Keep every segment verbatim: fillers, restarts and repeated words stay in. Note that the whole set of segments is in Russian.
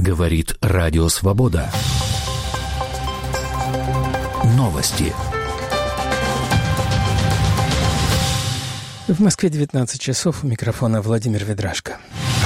Говорит Радио Свобода. Новости. В Москве девятнадцать часов. У микрофона Владимир Ведрашко.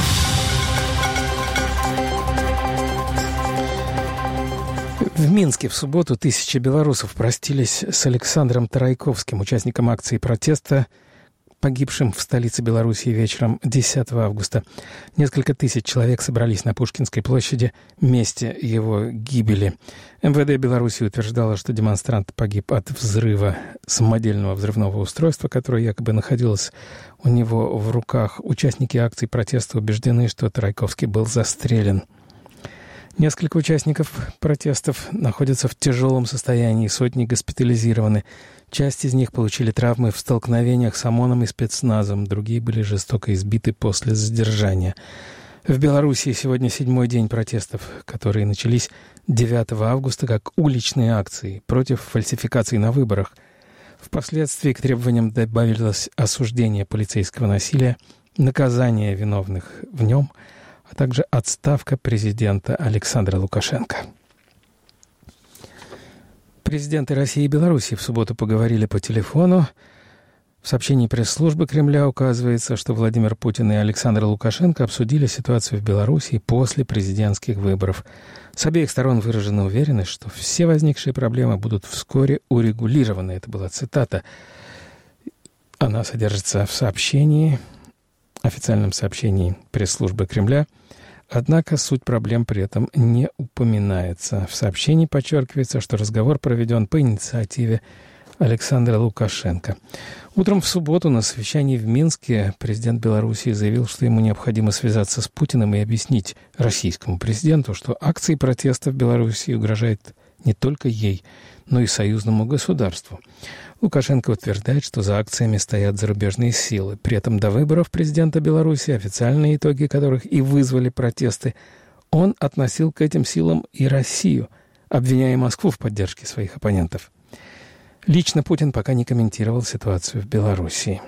В Минске в субботу тысячи белорусов простились с Александром Тарайковским, участником акции протеста, погибшим в столице Белоруссии вечером десятого августа. Несколько тысяч человек собрались на Пушкинской площади в месте его гибели. эм вэ дэ Беларуси утверждало, что демонстрант погиб от взрыва самодельного взрывного устройства, которое якобы находилось у него в руках. Участники акции протеста убеждены, что Тарайковский был застрелен. Несколько участников протестов находятся в тяжелом состоянии, сотни госпитализированы. Часть из них получили травмы в столкновениях с ОМОНом и спецназом, другие были жестоко избиты после задержания. В Белоруссии сегодня седьмой день протестов, которые начались девятого августа как уличные акции против фальсификаций на выборах. Впоследствии к требованиям добавилось осуждение полицейского насилия, наказание виновных в нем, а также отставка президента Александра Лукашенко. Президенты России и Беларуси в субботу поговорили по телефону. В сообщении пресс-службы Кремля указывается, что Владимир Путин и Александр Лукашенко обсудили ситуацию в Беларуси после президентских выборов. С обеих сторон выражена уверенность, что все возникшие проблемы будут вскоре урегулированы. Это была цитата. Она содержится в сообщении, официальном сообщении пресс-службы Кремля. Однако суть проблем при этом не упоминается. В сообщении подчеркивается, что разговор проведен по инициативе Александра Лукашенко. Утром в субботу на совещании в Минске президент Беларуси заявил, что ему необходимо связаться с Путиным и объяснить российскому президенту, что акции протеста в Беларуси угрожают не только ей, но и союзному государству. Лукашенко утверждает, что за акциями стоят зарубежные силы. При этом до выборов президента Беларуси, официальные итоги которых и вызвали протесты, он относил к этим силам и Россию, обвиняя Москву в поддержке своих оппонентов. Лично Путин пока не комментировал ситуацию в Белоруссии.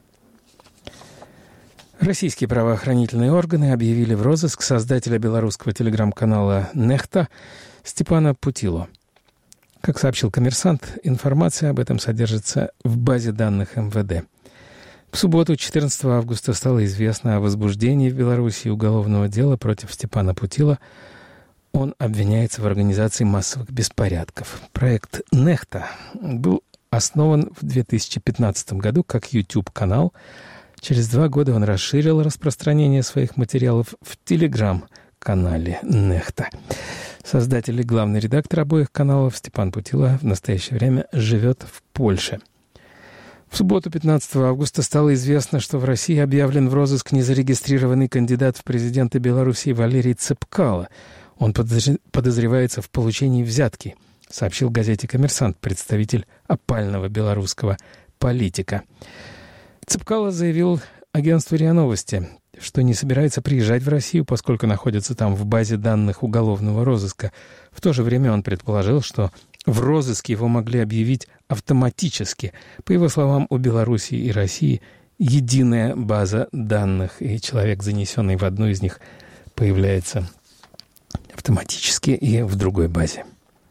Российские правоохранительные органы объявили в розыск создателя белорусского телеграм-канала «Нехта» Степана Путило. Как сообщил «Коммерсант», информация об этом содержится в базе данных эм вэ дэ. В субботу, четырнадцатого августа, стало известно о возбуждении в Беларуси уголовного дела против Степана Путила. Он обвиняется в организации массовых беспорядков. Проект «Нехта» был основан в две тысячи пятнадцатом году как YouTube-канал. Через два года он расширил распространение своих материалов в Telegram-канале «Нехта». Создатель и главный редактор обоих каналов Степан Путила в настоящее время живет в Польше. В субботу, пятнадцатого августа, стало известно, что в России объявлен в розыск незарегистрированный кандидат в президенты Беларуси Валерий Цепкало. Он подозревается в получении взятки, сообщил газете «Коммерсант» представитель опального белорусского политика. Цепкало заявил агентству РИА Новости, что не собирается приезжать в Россию, поскольку находится там в базе данных уголовного розыска. В то же время он предположил, что в розыске его могли объявить автоматически. По его словам, у Белоруссии и России единая база данных, и человек, занесенный в одну из них, появляется автоматически и в другой базе.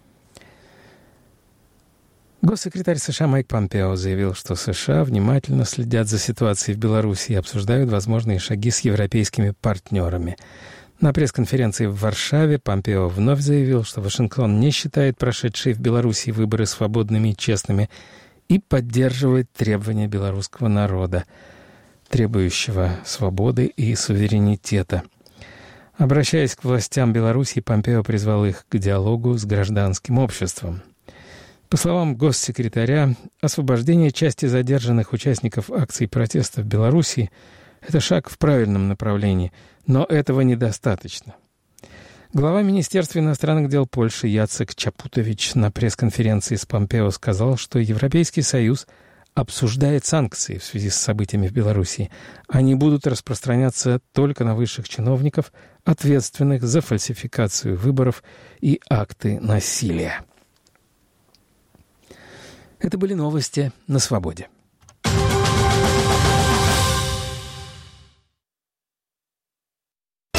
Госсекретарь США Майк Помпео заявил, что США внимательно следят за ситуацией в Беларуси и обсуждают возможные шаги с европейскими партнерами. На пресс-конференции в Варшаве Помпео вновь заявил, что Вашингтон не считает прошедшие в Беларуси выборы свободными и честными и поддерживает требования белорусского народа, требующего свободы и суверенитета. Обращаясь к властям Беларуси, Помпео призвал их к диалогу с гражданским обществом. По словам госсекретаря, освобождение части задержанных участников акций протеста в Беларуси – это шаг в правильном направлении, но этого недостаточно. Глава Министерства иностранных дел Польши Яцек Чапутович на пресс-конференции с Помпео сказал, что Европейский Союз обсуждает санкции в связи с событиями в Беларуси. Они будут распространяться только на высших чиновников, ответственных за фальсификацию выборов и акты насилия. Это были новости на Свободе.